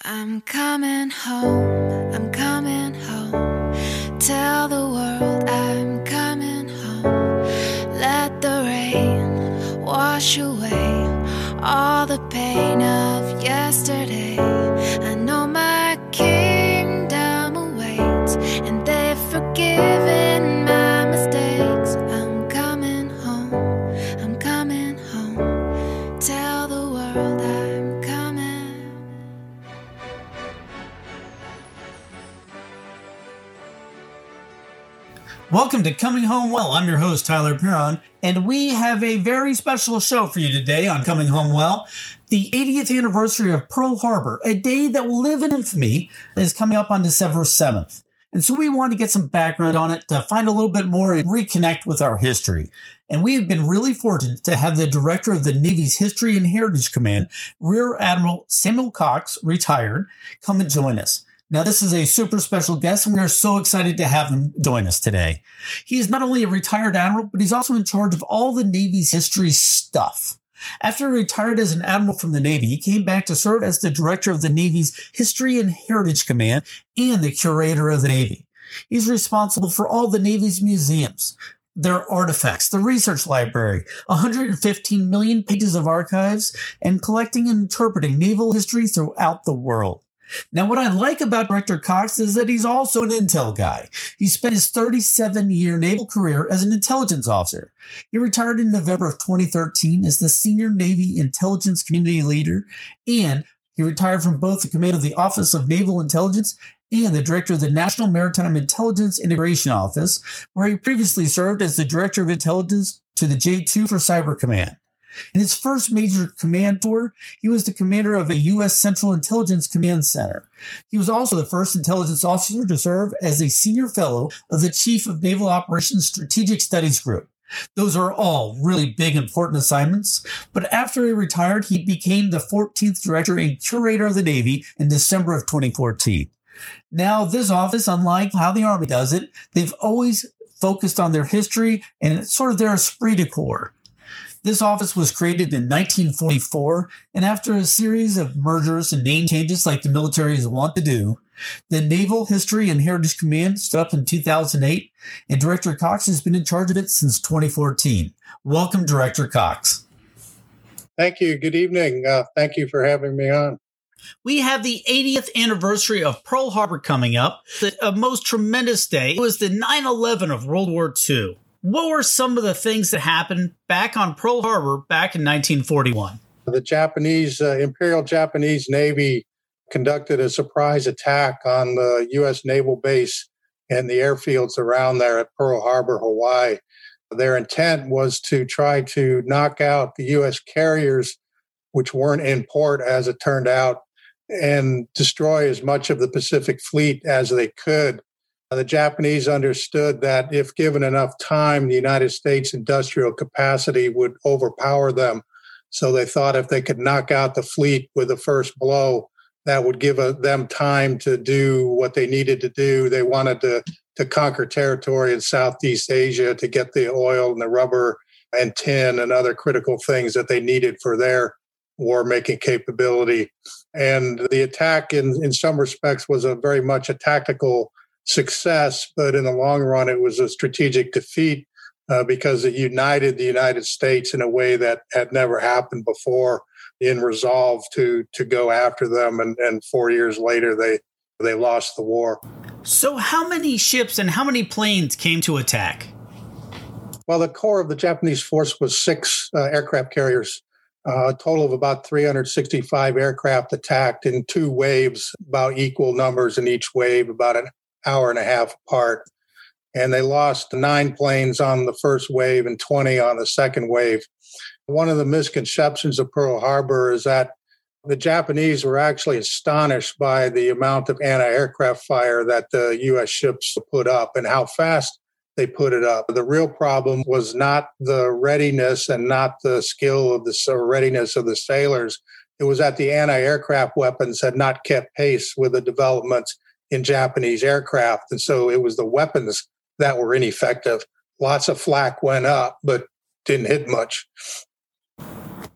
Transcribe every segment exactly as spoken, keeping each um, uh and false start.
I'm coming home, I'm coming home. Tell the world I'm coming home. Let the rain wash away all the pain of yesterday. I know my kingdom awaits, and they've forgiven my mistakes. I'm coming home, I'm coming home. Tell the world I'm coming. Welcome to Coming Home Well. I'm your host, Tyler Perron, and we have a very special show for you today on Coming Home Well. The eightieth anniversary of Pearl Harbor, a day that will live in infamy, is coming up on December seventh. And so we want to get some background on it to find a little bit more and reconnect with our history. And we have been really fortunate to have the director of the Navy's History and Heritage Command, Rear Admiral Samuel Cox, retired, come and join us. Now, this is a super special guest, and we are so excited to have him join us today. He is not only a retired admiral, but he's also in charge of all the Navy's history stuff. After he retired as an admiral from the Navy, he came back to serve as the director of the Navy's History and Heritage Command and the curator of the Navy. He's responsible for all the Navy's museums, their artifacts, the research library, one hundred fifteen million pages of archives, and collecting and interpreting naval history throughout the world. Now, what I like about Director Cox is that he's also an intel guy. He spent his thirty-seven-year naval career as an intelligence officer. He retired in November of twenty thirteen as the Senior Navy Intelligence Community Leader, and he retired from both the command of the Office of Naval Intelligence and the Director of the National Maritime Intelligence Integration Office, where he previously served as the Director of Intelligence to the J two for Cyber Command. In his first major command tour, he was the commander of a U S Central Intelligence Command Center. He was also the first intelligence officer to serve as a senior fellow of the Chief of Naval Operations Strategic Studies Group. Those are all really big, important assignments. But after he retired, he became the fourteenth Director and Curator of the Navy in December of twenty fourteen. Now, this office, unlike how the Army does it, they've always focused on their history and it's sort of their esprit de corps. This office was created in nineteen forty-four, and after a series of mergers and name changes like the militaries want to do, the Naval History and Heritage Command stood up in two thousand eight, and Director Cox has been in charge of it since twenty fourteen. Welcome, Director Cox. Thank you. Good evening. Uh, thank you for having me on. We have the eightieth anniversary of Pearl Harbor coming up, the a most tremendous day. It was the nine eleven of World War Two. What were some of the things that happened back on Pearl Harbor back in nineteen forty-one? The Japanese, uh, Imperial Japanese Navy conducted a surprise attack on the U S naval base and the airfields around there at Pearl Harbor, Hawaii. Their intent was to try to knock out the U S carriers, which weren't in port as it turned out, and destroy as much of the Pacific Fleet as they could. The Japanese understood that if given enough time, the United States industrial capacity would overpower them. So they thought if they could knock out the fleet with the first blow, that would give a, them time to do what they needed to do. They wanted to, to conquer territory in Southeast Asia to get the oil and the rubber and tin and other critical things that they needed for their war-making capability. And the attack, in, in some respects, was a very much a tactical success, but in the long run, it was a strategic defeat uh, because it united the United States in a way that had never happened before in resolve to to go after them. And, and four years later, they they lost the war. So how many ships and how many planes came to attack? Well, the core of the Japanese force was six uh, aircraft carriers. Uh, a total of about three hundred sixty-five aircraft attacked in two waves, about equal numbers in each wave, about an hour and a half apart. And they lost nine planes on the first wave and twenty on the second wave. One of the misconceptions of Pearl Harbor is that the Japanese were actually astonished by the amount of anti-aircraft fire that the U S ships put up and how fast they put it up. The real problem was not the readiness and not the skill of the or readiness of the sailors. It was that the anti-aircraft weapons had not kept pace with the developments in Japanese aircraft. And so it was the weapons that were ineffective. Lots of flak went up, but didn't hit much.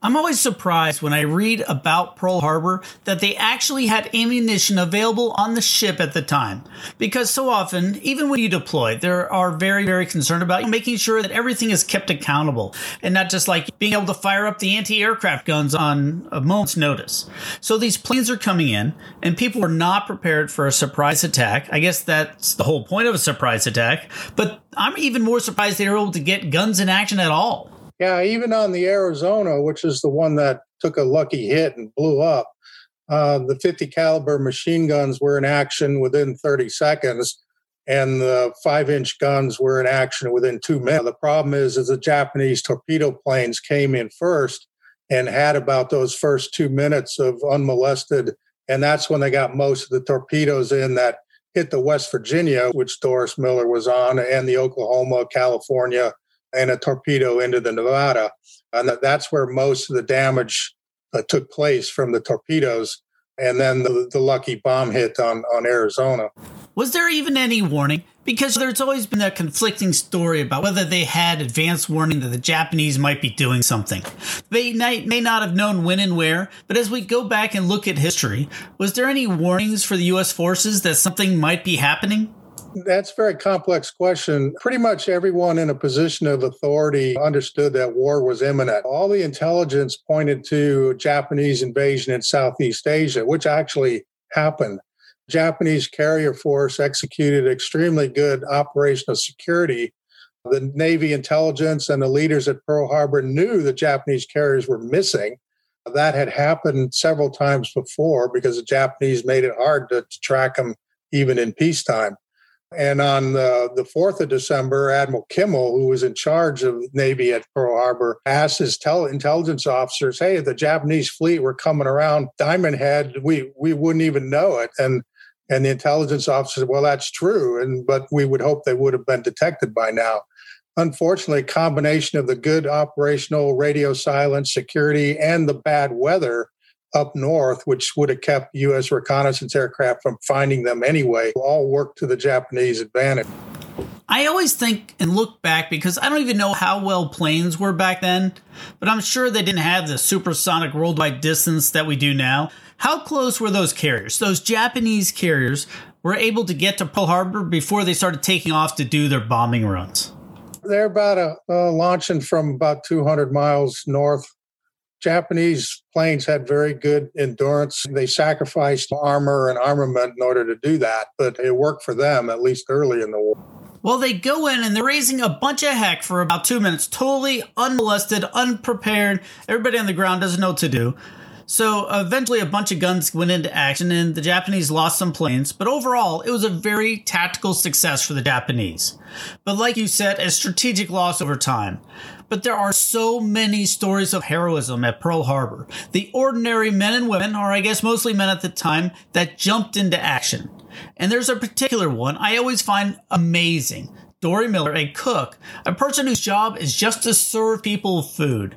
I'm always surprised when I read about Pearl Harbor that they actually had ammunition available on the ship at the time. Because so often, even when you deploy, they are very, very concerned about making sure that everything is kept accountable and not just like being able to fire up the anti-aircraft guns on a moment's notice. So these planes are coming in and people were not prepared for a surprise attack. I guess that's the whole point of a surprise attack. But I'm even more surprised they were able to get guns in action at all. Yeah, even on the Arizona, which is the one that took a lucky hit and blew up, uh, the fifty caliber machine guns were in action within thirty seconds, and the five inch guns were in action within two minutes. The problem is, is the Japanese torpedo planes came in first and had about those first two minutes of unmolested, and that's when they got most of the torpedoes in that hit the West Virginia, which Doris Miller was on, and the Oklahoma, California, and a torpedo into the Nevada. And that's where most of the damage uh, took place from the torpedoes. And then the, the lucky bomb hit on, on Arizona. Was there even any warning? Because there's always been that conflicting story about whether they had advance warning that the Japanese might be doing something. They may not have known when and where, but as we go back and look at history, was there any warnings for the U S forces that something might be happening? That's a very complex question. Pretty much everyone in a position of authority understood that war was imminent. All the intelligence pointed to Japanese invasion in Southeast Asia, which actually happened. Japanese carrier force executed extremely good operational security. The Navy intelligence and the leaders at Pearl Harbor knew the Japanese carriers were missing. That had happened several times before because the Japanese made it hard to, to track them even in peacetime. And on the, the fourth of December, Admiral Kimmel, who was in charge of Navy at Pearl Harbor, asked his tel- intelligence officers, hey, if the Japanese fleet were coming around Diamond Head, we, we wouldn't even know it. And and the intelligence officers said, well, that's true, and but we would hope they would have been detected by now. Unfortunately, a combination of the good operational radio silence, security, and the bad weather up north, which would have kept U S reconnaissance aircraft from finding them anyway, all worked to the Japanese advantage. I always think and look back because I don't even know how well planes were back then, but I'm sure they didn't have the supersonic worldwide distance that we do now. How close were those carriers? Those Japanese carriers were able to get to Pearl Harbor before they started taking off to do their bombing runs? They're about a, uh, launching from about two hundred miles north. Japanese planes had very good endurance. They sacrificed armor and armament in order to do that, but it worked for them, at least early in the war. Well, they go in and they're raising a bunch of heck for about two minutes, totally unmolested, unprepared. Everybody on the ground doesn't know what to do. So eventually a bunch of guns went into action and the Japanese lost some planes. But overall, it was a very tactical success for the Japanese. But like you said, a strategic loss over time. But there are so many stories of heroism at Pearl Harbor. The ordinary men and women, or I guess mostly men at the time, that jumped into action. And there's a particular one I always find amazing. Dory Miller, a cook, a person whose job is just to serve people food.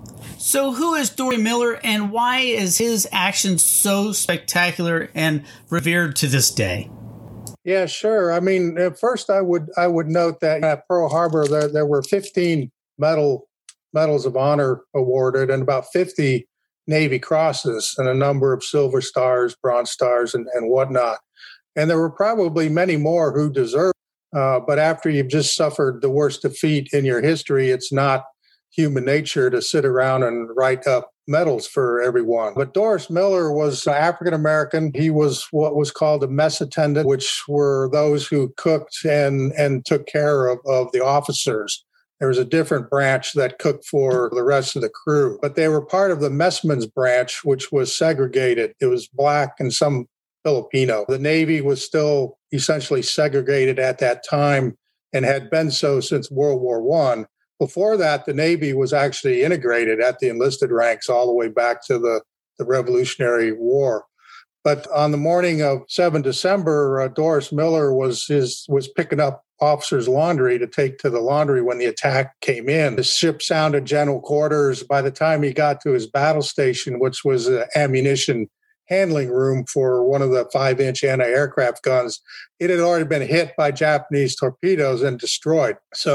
So who is Dory Miller and why is his action so spectacular and revered to this day? Yeah, sure. I mean, at first I would I would note that at Pearl Harbor there, there were fifteen medal medals of honor awarded and about fifty Navy crosses and a number of silver stars, bronze stars, and, and whatnot. And there were probably many more who deserved. Uh, but after you've just suffered the worst defeat in your history, it's not human nature to sit around and write up medals for everyone. But Doris Miller was African American. He was what was called a mess attendant, which were those who cooked and, and took care of, of the officers. There was a different branch that cooked for the rest of the crew, but they were part of the messman's branch, which was segregated. It was black and some Filipino. The Navy was still essentially segregated at that time and had been so since World War One. Before that, the Navy was actually integrated at the enlisted ranks all the way back to the, the Revolutionary War. But on the morning of the seventh of December, uh, Doris Miller was his, was picking up officers' laundry to take to the laundry when the attack came in. The ship sounded general quarters. By the time he got to his battle station, which was an ammunition handling room for one of the five-inch anti-aircraft guns, it had already been hit by Japanese torpedoes and destroyed. So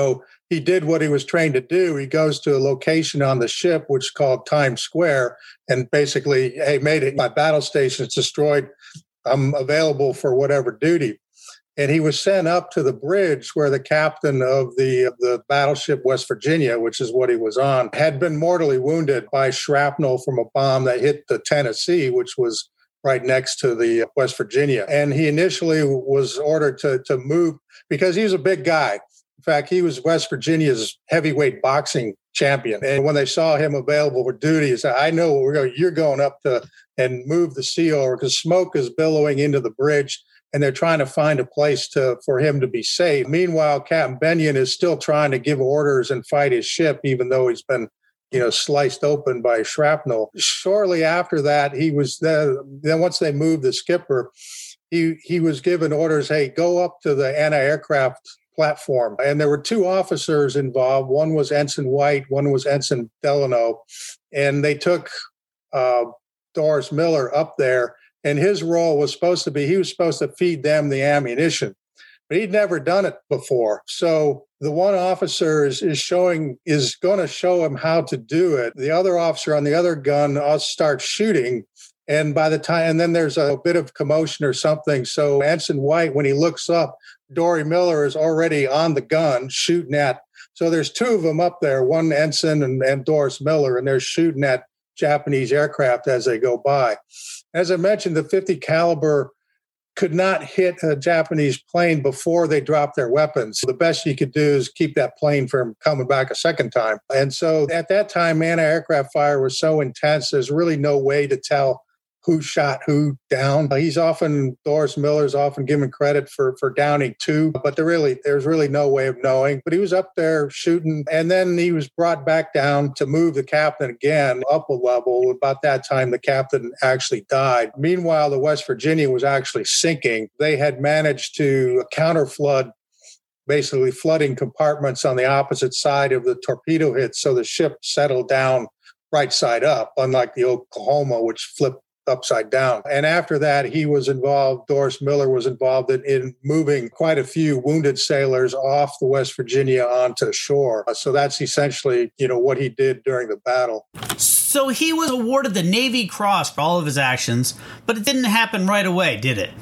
he did what he was trained to do. He goes to a location on the ship, which is called Times Square, and basically, hey, made it. My battle station's destroyed. I'm available for whatever duty. And he was sent up to the bridge where the captain of the, of the battleship West Virginia, which is what he was on, had been mortally wounded by shrapnel from a bomb that hit the Tennessee, which was right next to the West Virginia. And he initially was ordered to, to move because he was a big guy. In fact, he was West Virginia's heavyweight boxing champion. And when they saw him available for duty, he said, I know we're going, you're going up to and move the sea over because smoke is billowing into the bridge. And they're trying to find a place to for him to be safe. Meanwhile, Captain Bennion is still trying to give orders and fight his ship, even though he's been, you know, sliced open by shrapnel. Shortly after that, he was then, then once they moved the skipper, he he was given orders, hey, go up to the anti-aircraft platform. And there were two officers involved. One was Ensign White, one was Ensign Delano. And they took uh, Doris Miller up there. And his role was supposed to be, he was supposed to feed them the ammunition, but he'd never done it before. So the one officer is, is showing, is going to show him how to do it. The other officer on the other gun starts shooting. And by the time, and then there's a bit of commotion or something. So Ensign White, when he looks up, Dory Miller is already on the gun shooting at. So there's two of them up there, one ensign and, and Doris Miller, and they're shooting at Japanese aircraft as they go by. As I mentioned, the fifty caliber could not hit a Japanese plane before they dropped their weapons. The best you could do is keep that plane from coming back a second time. And so at that time, anti-aircraft fire was so intense, there's really no way to tell who shot who down. He's often, Doris Miller's often given credit for, for downing two, but there really, there's really no way of knowing. But he was up there shooting, and then he was brought back down to move the captain again up a level. About that time, the captain actually died. Meanwhile, the West Virginia was actually sinking. They had managed to counterflood, basically flooding compartments on the opposite side of the torpedo hit, so the ship settled down right side up, unlike the Oklahoma, which flipped upside down. And after that, he was involved, Doris Miller was involved in, in moving quite a few wounded sailors off the West Virginia onto shore. So that's essentially, you know, what he did during the battle. So he was awarded the Navy Cross for all of his actions, but it didn't happen right away, did it?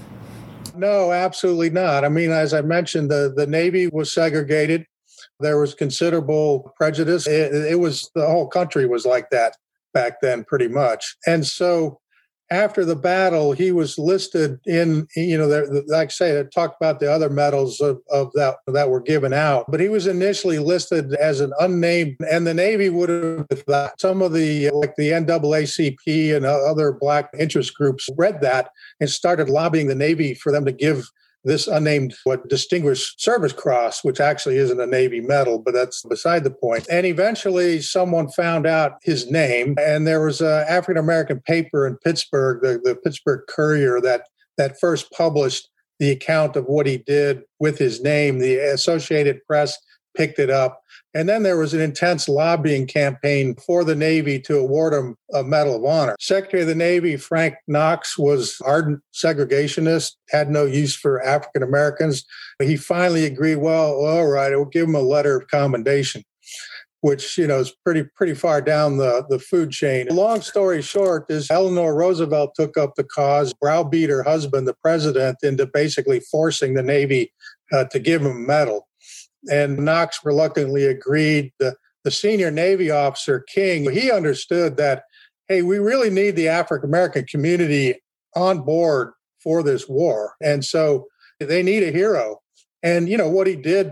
No, absolutely not. I mean, as I mentioned, the, the Navy was segregated. There was considerable prejudice. It, it was, the whole country was like that back then, pretty much. And so after the battle, he was listed in, you know, the, like I say, I talked about the other medals of, of that that were given out, but he was initially listed as an unnamed, and the Navy would have, some of the, like the N double A C P and other Black interest groups read that and started lobbying the Navy for them to give this unnamed, what, Distinguished Service Cross, which actually isn't a Navy medal, but that's beside the point. And eventually someone found out his name, and there was an African-American paper in Pittsburgh, the, the Pittsburgh Courier, that, that first published the account of what he did with his name. The Associated Press picked it up. And then there was an intense lobbying campaign for the Navy to award him a Medal of Honor. Secretary of the Navy, Frank Knox, was ardent segregationist, had no use for African Americans. He finally agreed, well, all right, we'll give him a letter of commendation, which, you know, is pretty pretty far down the, the food chain. Long story short is Eleanor Roosevelt took up the cause, browbeat her husband, the president, into basically forcing the Navy uh, to give him a medal. And Knox reluctantly agreed. The, the senior Navy officer, King, he understood that, hey, we really need the African-American community on board for this war. And so they need a hero. And, you know, what he did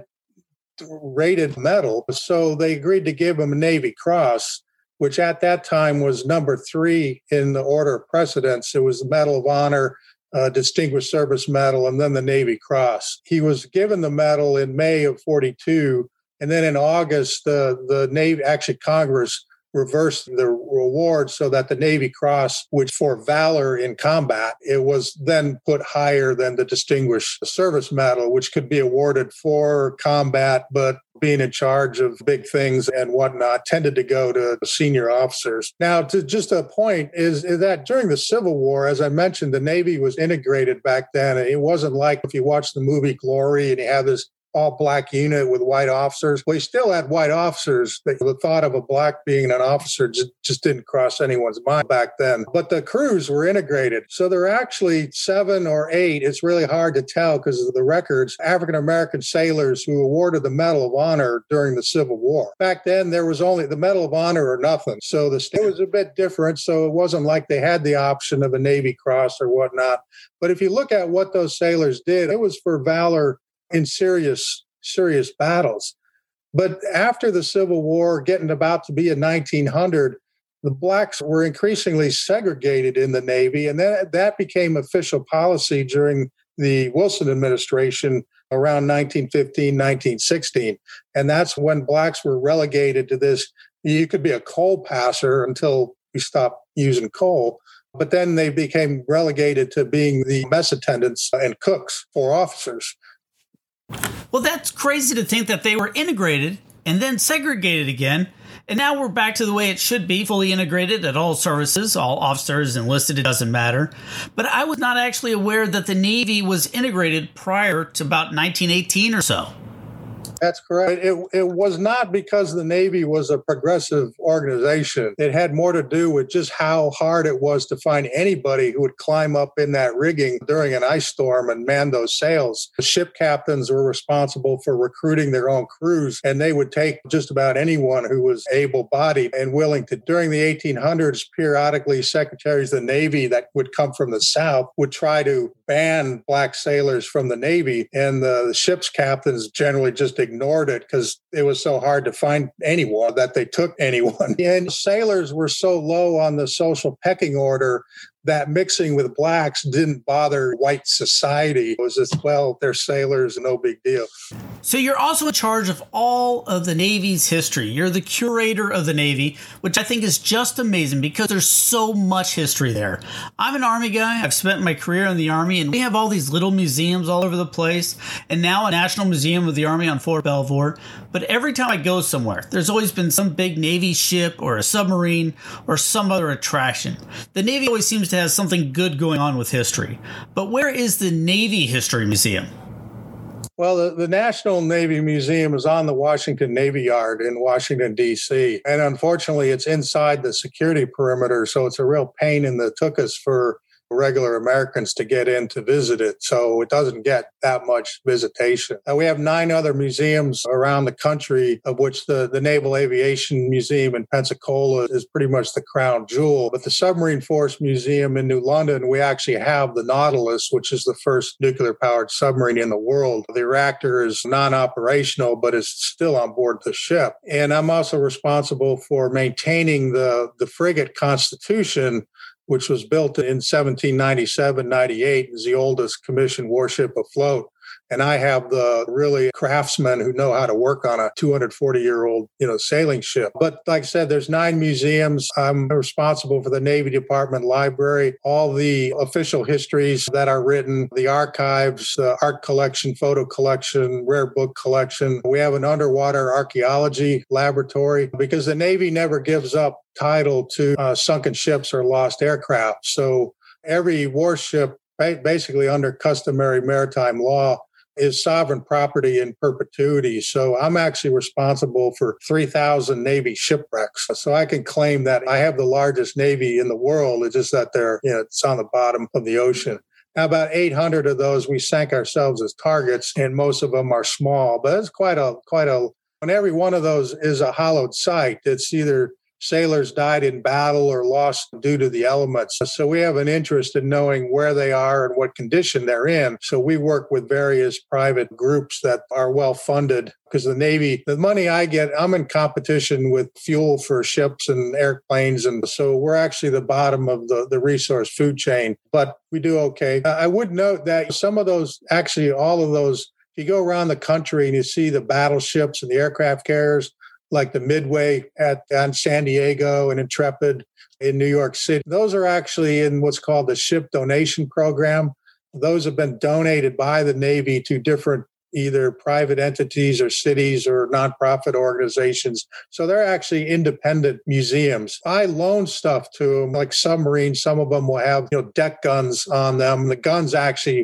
rated medal. So they agreed to give him a Navy Cross, which at that time was number three in the order of precedence. It was the Medal of Honor, Uh, Distinguished Service Medal, and then the Navy Cross. He was given the medal in May of forty-two, and then in August, uh, the Navy, actually Congress, reversed the reward so that the Navy Cross, which for valor in combat, it was then put higher than the Distinguished Service Medal, which could be awarded for combat, but being in charge of big things and whatnot tended to go to senior officers. Now, to just a point is, is that during the Civil War, as I mentioned, the Navy was integrated back then. It wasn't like if you watch the movie Glory and you have this all-black unit with white officers. We still had white officers. The thought of a black being an officer just, just didn't cross anyone's mind back then. But the crews were integrated. So there are actually seven or eight. It's really hard to tell because of the records, African-American sailors who awarded the Medal of Honor during the Civil War. Back then, there was only the Medal of Honor or nothing. So the state was a bit different. So it wasn't like they had the option of a Navy Cross or whatnot. But if you look at what those sailors did, it was for valor in serious, serious battles. But after the Civil War, getting about to be in nineteen hundred, the blacks were increasingly segregated in the Navy, and that, that became official policy during the Wilson administration around nineteen fifteen, nineteen sixteen. And that's when blacks were relegated to this. You could be a coal passer until we stopped using coal. But then they became relegated to being the mess attendants and cooks for officers. Well, that's crazy to think that they were integrated and then segregated again. And now we're back to the way it should be, fully integrated at all services, all officers, enlisted, it doesn't matter. But I was not actually aware that the Navy was integrated prior to about nineteen eighteen or so. That's correct. It, it was not because the Navy was a progressive organization. It had more to do with just how hard it was to find anybody who would climb up in that rigging during an ice storm and man those sails. The ship captains were responsible for recruiting their own crews, and they would take just about anyone who was able-bodied and willing to. During the eighteen hundreds, periodically, secretaries of the Navy that would come from the South would try to ban black sailors from the Navy, and the, the ship's captains generally just ignored it because it was so hard to find anyone that they took anyone. And sailors were so low on the social pecking order that mixing with blacks didn't bother white society. It was just, well, they're sailors, no big deal. So you're also in charge of all of the Navy's history. You're the curator of the Navy, which I think is just amazing because there's so much history there. I'm an Army guy. I've spent my career in the Army, and we have all these little museums all over the place, and now a National Museum of the Army on Fort Belvoir. But every time I go somewhere, there's always been some big Navy ship or a submarine or some other attraction. The Navy always seems to have something good going on with history. But where is the Navy History Museum? Well, the, the National Navy Museum is on the Washington Navy Yard in Washington, D C. And unfortunately, it's inside the security perimeter, so it's a real pain in the tuchus for regular Americans to get in to visit it. So it doesn't get that much visitation. And we have nine other museums around the country, of which the, the Naval Aviation Museum in Pensacola is pretty much the crown jewel. But the Submarine Force Museum in New London, we actually have the Nautilus, which is the first nuclear-powered submarine in the world. The reactor is non-operational, but is still on board the ship. And I'm also responsible for maintaining the, the frigate Constitution, which was built in seventeen ninety-seven ninety-eight, is the oldest commissioned warship afloat. And I have the really craftsmen who know how to work on a two hundred forty-year-old, you know, sailing ship. But like I said, there's nine museums. I'm responsible for the Navy Department Library, all the official histories that are written, the archives, the art collection, photo collection, rare book collection. We have an underwater archaeology laboratory because the Navy never gives up title to uh, sunken ships or lost aircraft. So every warship, basically under customary maritime law, is sovereign property in perpetuity. So I'm actually responsible for three thousand Navy shipwrecks. So I can claim that I have the largest Navy in the world. It's just that they're, you know, it's on the bottom of the ocean. Now, about eight hundred of those we sank ourselves as targets, and most of them are small. But it's quite a, quite a, and every one of those is a hollowed site. It's either sailors died in battle or lost due to the elements. So we have an interest in knowing where they are and what condition they're in. So we work with various private groups that are well funded because the Navy, the money I get, I'm in competition with fuel for ships and airplanes. And so we're actually the bottom of the, the resource food chain, but we do okay. I would note that some of those, actually all of those, if you go around the country and you see the battleships and the aircraft carriers, like the Midway at on San Diego and Intrepid in New York City. Those are actually in what's called the Ship Donation Program. Those have been donated by the Navy to different either private entities or cities or nonprofit organizations. So they're actually independent museums. I loan stuff to them, like submarines. Some of them will have, you know, deck guns on them. The guns actually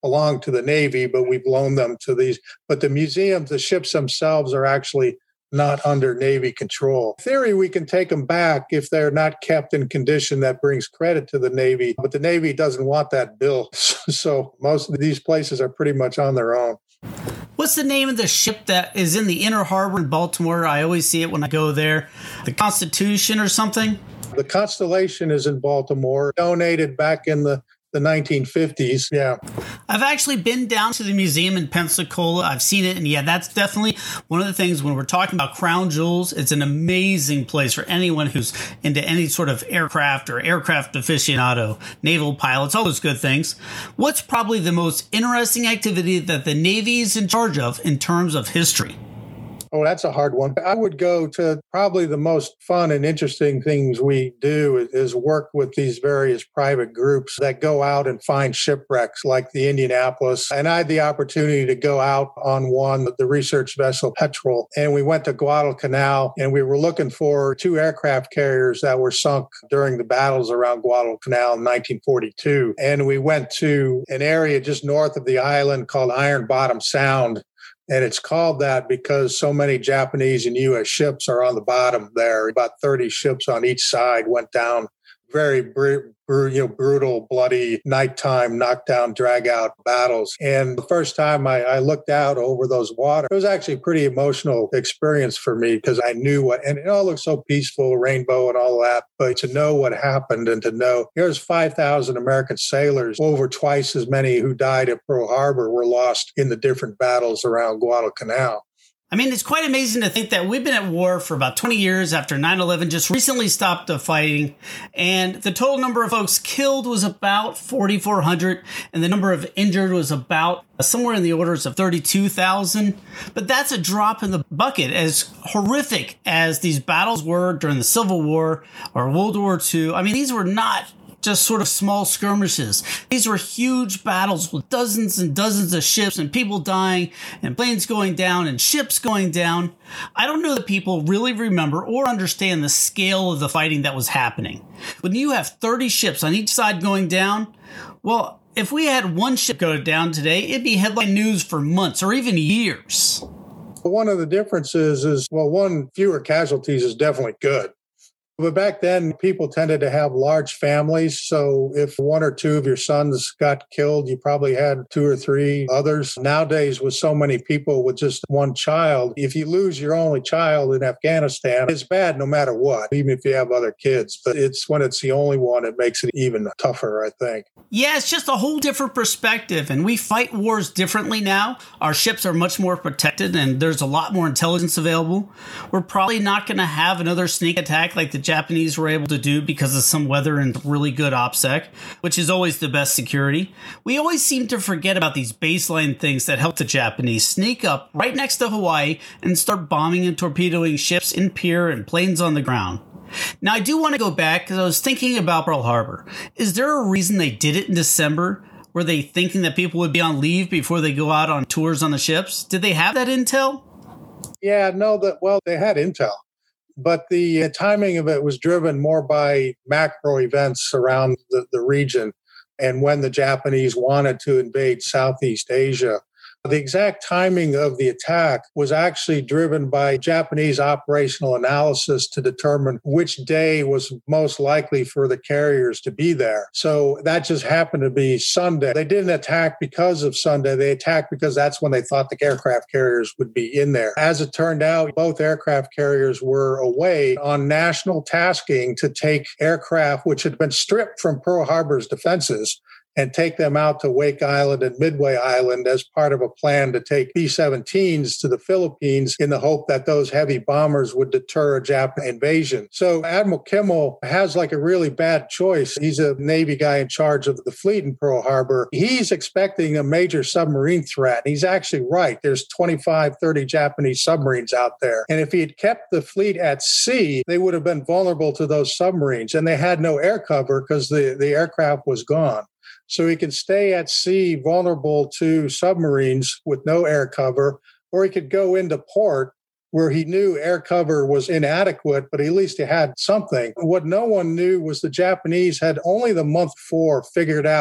belong to the Navy, but we've loaned them to these. But the museums, the ships themselves are actually not under Navy control. In theory, we can take them back if they're not kept in condition that brings credit to the Navy, but the Navy doesn't want that bill. So most of these places are pretty much on their own. What's the name of the ship that is in the Inner Harbor in Baltimore? I always see it when I go there. The Constitution or something? The Constellation is in Baltimore, donated back in the the nineteen fifties. Yeah. I've actually been down to the museum in Pensacola. I've seen it. And yeah, that's definitely one of the things when we're talking about crown jewels. It's an amazing place for anyone who's into any sort of aircraft or aircraft aficionado, naval pilots, all those good things. What's probably the most interesting activity that the Navy is in charge of in terms of history? Oh, that's a hard one. I would go to probably the most fun and interesting things we do is work with these various private groups that go out and find shipwrecks like the Indianapolis. And I had the opportunity to go out on one, the research vessel Petrel, and we went to Guadalcanal and we were looking for two aircraft carriers that were sunk during the battles around Guadalcanal in nineteen forty-two. And we went to an area just north of the island called Iron Bottom Sound. And it's called that because so many Japanese and U S ships are on the bottom there. About thirty ships on each side went down. Very br- br- you know, brutal, bloody, nighttime, knockdown, drag-out battles. And the first time I, I looked out over those waters, it was actually a pretty emotional experience for me because I knew what, and it all looked so peaceful, rainbow and all that. But to know what happened and to know here's five thousand American sailors, over twice as many who died at Pearl Harbor were lost in the different battles around Guadalcanal. I mean, it's quite amazing to think that we've been at war for about twenty years after nine eleven, just recently stopped the fighting, and the total number of folks killed was about forty-four hundred, and the number of injured was about somewhere in the orders of thirty-two thousand. But that's a drop in the bucket. As horrific as these battles were during the Civil War or World War Two, I mean, these were not just sort of small skirmishes. These were huge battles with dozens and dozens of ships and people dying and planes going down and ships going down. I don't know that people really remember or understand the scale of the fighting that was happening. When you have thirty ships on each side going down, well, if we had one ship go down today, it'd be headline news for months or even years. One of the differences is, well, one, fewer casualties is definitely good. But back then, people tended to have large families. So if one or two of your sons got killed, you probably had two or three others. Nowadays, with so many people with just one child, if you lose your only child in Afghanistan, it's bad no matter what, even if you have other kids. But it's when it's the only one, it makes it even tougher, I think. Yeah, it's just a whole different perspective. And we fight wars differently now. Our ships are much more protected and there's a lot more intelligence available. We're probably not going to have another sneak attack like the Japanese were able to do because of some weather and really good OPSEC, which is always the best security. We always seem to forget about these baseline things that help the Japanese sneak up right next to Hawaii and start bombing and torpedoing ships in pier and planes on the ground. Now, I do want to go back because I was thinking about Pearl Harbor. Is there a reason they did it in December? Were they thinking that people would be on leave before they go out on tours on the ships? Did they have that intel? Yeah, no, that well, they had intel. But the timing of it was driven more by macro events around the, the region and when the Japanese wanted to invade Southeast Asia. The exact timing of the attack was actually driven by Japanese operational analysis to determine which day was most likely for the carriers to be there. So that just happened to be Sunday. They didn't attack because of Sunday. They attacked because that's when they thought the aircraft carriers would be in there. As it turned out, both aircraft carriers were away on national tasking to take aircraft which had been stripped from Pearl Harbor's defenses and take them out to Wake Island and Midway Island as part of a plan to take B seventeens to the Philippines in the hope that those heavy bombers would deter a Japanese invasion. So Admiral Kimmel has like a really bad choice. He's a Navy guy in charge of the fleet in Pearl Harbor. He's expecting a major submarine threat. And he's actually right. There's twenty-five, thirty Japanese submarines out there. And if he had kept the fleet at sea, they would have been vulnerable to those submarines. And they had no air cover because the, the aircraft was gone. So he could stay at sea vulnerable to submarines with no air cover, or he could go into port where he knew air cover was inadequate, but at least he had something. What no one knew was the Japanese had only the month before figured out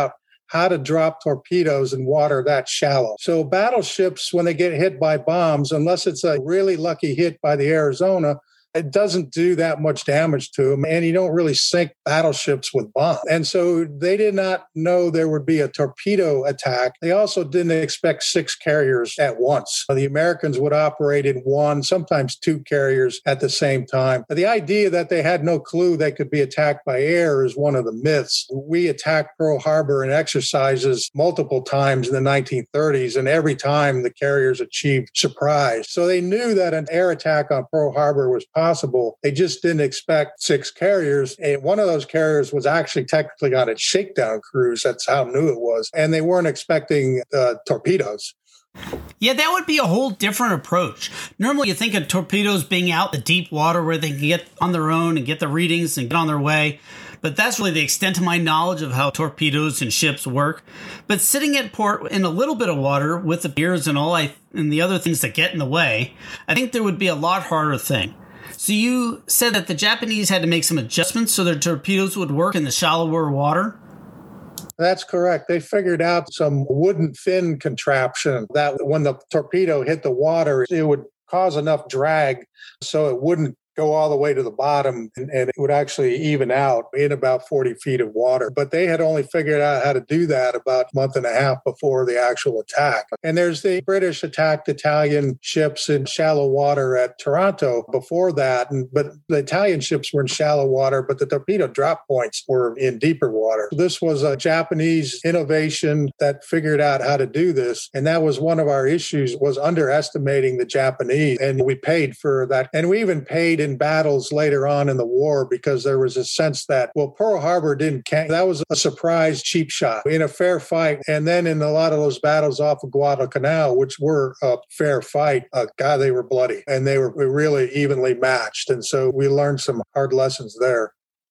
how to drop torpedoes in water that shallow. So battleships, when they get hit by bombs, unless it's a really lucky hit by the Arizona, it doesn't do that much damage to them, and you don't really sink battleships with bombs. And so they did not know there would be a torpedo attack. They also didn't expect six carriers at once. The Americans would operate in one, sometimes two carriers at the same time. But the idea that they had no clue they could be attacked by air is one of the myths. We attacked Pearl Harbor in exercises multiple times in the nineteen thirties, and every time the carriers achieved surprise. So they knew that an air attack on Pearl Harbor was possible. Possible. They just didn't expect six carriers. And one of those carriers was actually technically on its shakedown cruise. That's how new it was. And they weren't expecting uh, torpedoes. Yeah, that would be a whole different approach. Normally, you think of torpedoes being out in the deep water where they can get on their own and get the readings and get on their way. But that's really the extent of my knowledge of how torpedoes and ships work. But sitting at port in a little bit of water with the gears and all I, and the other things that get in the way, I think there would be a lot harder thing. So you said that the Japanese had to make some adjustments so their torpedoes would work in the shallower water? That's correct. They figured out some wooden fin contraption that when the torpedo hit the water, it would cause enough drag so it wouldn't go all the way to the bottom, and, and it would actually even out in about forty feet of water. But they had only figured out how to do that about a month and a half before the actual attack. And there's the British attacked Italian ships in shallow water at Taranto before that. And, but the Italian ships were in shallow water, but the torpedo drop points were in deeper water. This was a Japanese innovation that figured out how to do this. And that was one of our issues, was underestimating the Japanese. And we paid for that. And we even paid in battles later on in the war because there was a sense that, well, Pearl Harbor didn't count. That was a surprise cheap shot in a fair fight. And then in a lot of those battles off of Guadalcanal, which were a fair fight, uh, God, they were bloody and they were really evenly matched. And so we learned some hard lessons there.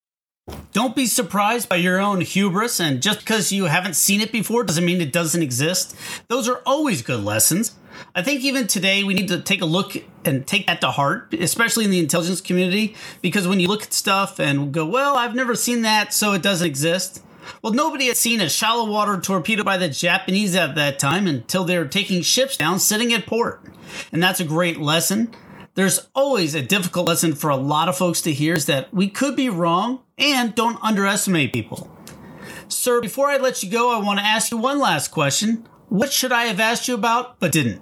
Don't be surprised by your own hubris, and just because you haven't seen it before doesn't mean it doesn't exist. Those are always good lessons. I think even today we need to take a look and take that to heart, especially in the intelligence community, because when you look at stuff and go, well, I've never seen that, so it doesn't exist. Well, nobody had seen a shallow water torpedo by the Japanese at that time until they were taking ships down sitting at port. And that's a great lesson. There's always a difficult lesson for a lot of folks to hear, is that we could be wrong, and don't underestimate people. Sir, before I let you go, I want to ask you one last question. What should I have asked you about but didn't?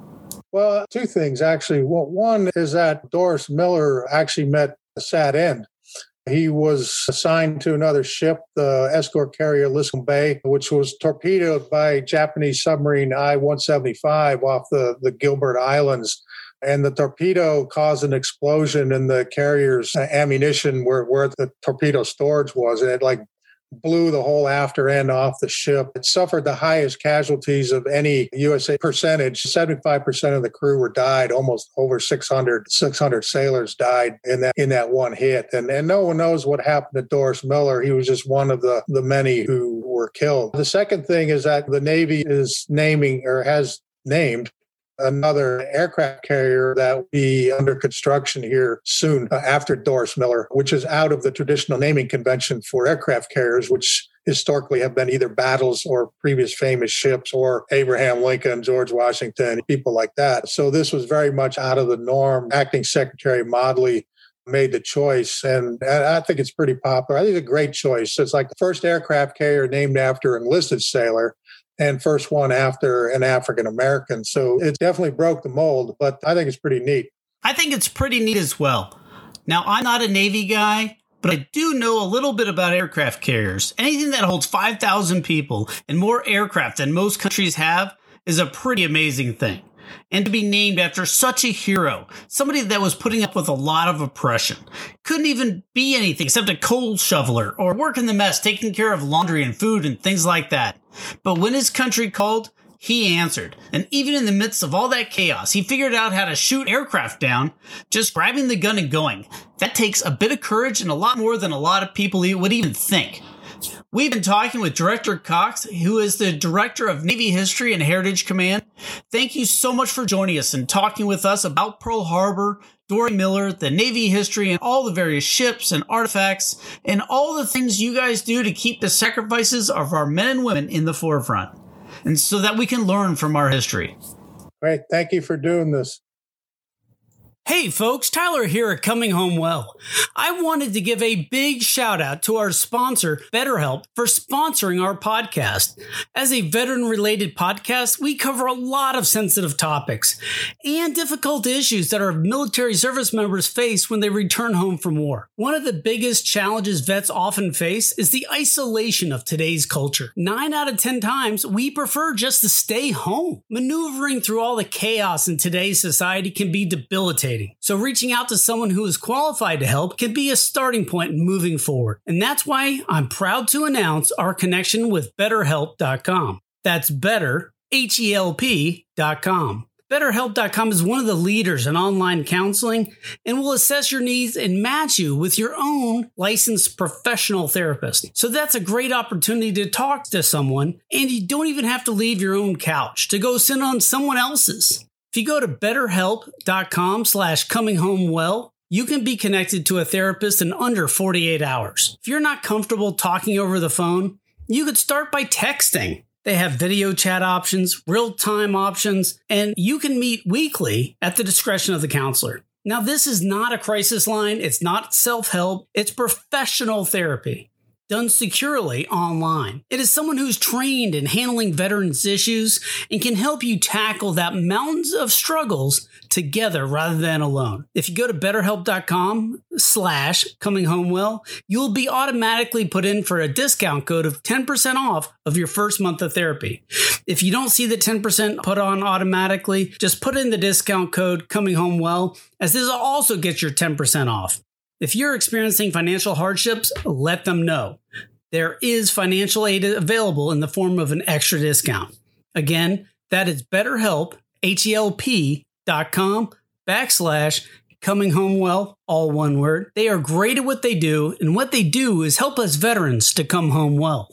Well, two things, actually. Well, one is that Doris Miller actually met a sad end. He was assigned to another ship, the escort carrier Liscombe Bay, which was torpedoed by Japanese submarine I one seventy-five off the, the Gilbert Islands. And the torpedo caused an explosion in the carrier's ammunition where, where the torpedo storage was. And it like blew the whole after end off the ship. It suffered the highest casualties of any U S A percentage. seventy-five percent of the crew were died. Almost over six hundred, six hundred sailors died in that in that one hit. And, and no one knows what happened to Doris Miller. He was just one of the, the many who were killed. The second thing is that the Navy is naming or has named another aircraft carrier that will be under construction here soon uh, after Doris Miller, which is out of the traditional naming convention for aircraft carriers, which historically have been either battles or previous famous ships or Abraham Lincoln, George Washington, people like that. So this was very much out of the norm. Acting Secretary Modly made the choice, and I think it's pretty popular. I think it's a great choice. It's like the first aircraft carrier named after an enlisted sailor, and first one after an African-American. So it definitely broke the mold, but I think it's pretty neat. I think it's pretty neat as well. Now, I'm not a Navy guy, but I do know a little bit about aircraft carriers. Anything that holds five thousand people and more aircraft than most countries have is a pretty amazing thing. And to be named after such a hero, somebody that was putting up with a lot of oppression, couldn't even be anything except a coal shoveler or work in the mess, taking care of laundry and food and things like that. But when his country called, he answered. And even in the midst of all that chaos, he figured out how to shoot aircraft down, just grabbing the gun and going. That takes a bit of courage and a lot more than a lot of people would even think. We've been talking with Director Cox, who is the Director of Navy History and Heritage Command. Thank you so much for joining us and talking with us about Pearl Harbor, Dory Miller, the Navy history, and all the various ships and artifacts, and all the things you guys do to keep the sacrifices of our men and women in the forefront, and so that we can learn from our history. Great. Thank you for doing this. Hey folks, Tyler here at Coming Home Well. I wanted to give a big shout out to our sponsor, BetterHelp, for sponsoring our podcast. As a veteran-related podcast, we cover a lot of sensitive topics and difficult issues that our military service members face when they return home from war. One of the biggest challenges vets often face is the isolation of today's culture. Nine out of ten times, we prefer just to stay home. Maneuvering through all the chaos in today's society can be debilitating. So reaching out to someone who is qualified to help can be a starting point in moving forward. And that's why I'm proud to announce our connection with better help dot com. That's better, H E L P dot com. better help dot com is one of the leaders in online counseling and will assess your needs and match you with your own licensed professional therapist. So that's a great opportunity to talk to someone, and you don't even have to leave your own couch to go sit on someone else's. If you go to better help dot com slash coming home well, you can be connected to a therapist in under forty-eight hours. If you're not comfortable talking over the phone, you could start by texting. They have video chat options, real-time options, and you can meet weekly at the discretion of the counselor. Now, this is not a crisis line. It's not self-help. It's professional therapy done securely online. It is someone who's trained in handling veterans' issues and can help you tackle that mountains of struggles together rather than alone. If you go to better help dot com slash coming home well, you'll be automatically put in for a discount code of ten percent off of your first month of therapy. If you don't see the ten percent put on automatically, just put in the discount code coming home well, as this will also get your ten percent off. If you're experiencing financial hardships, let them know. There is financial aid available in the form of an extra discount. Again, that is BetterHelp, H E L P dot com backslash coming home well, all one word. They are great at what they do, and what they do is help us veterans to come home well.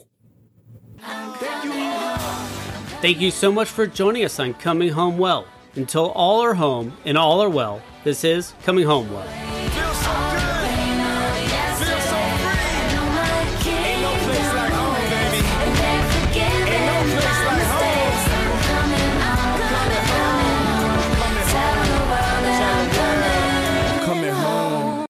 Thank you so much for joining us on Coming Home Well. Until all are home and all are well, this is Coming Home Well.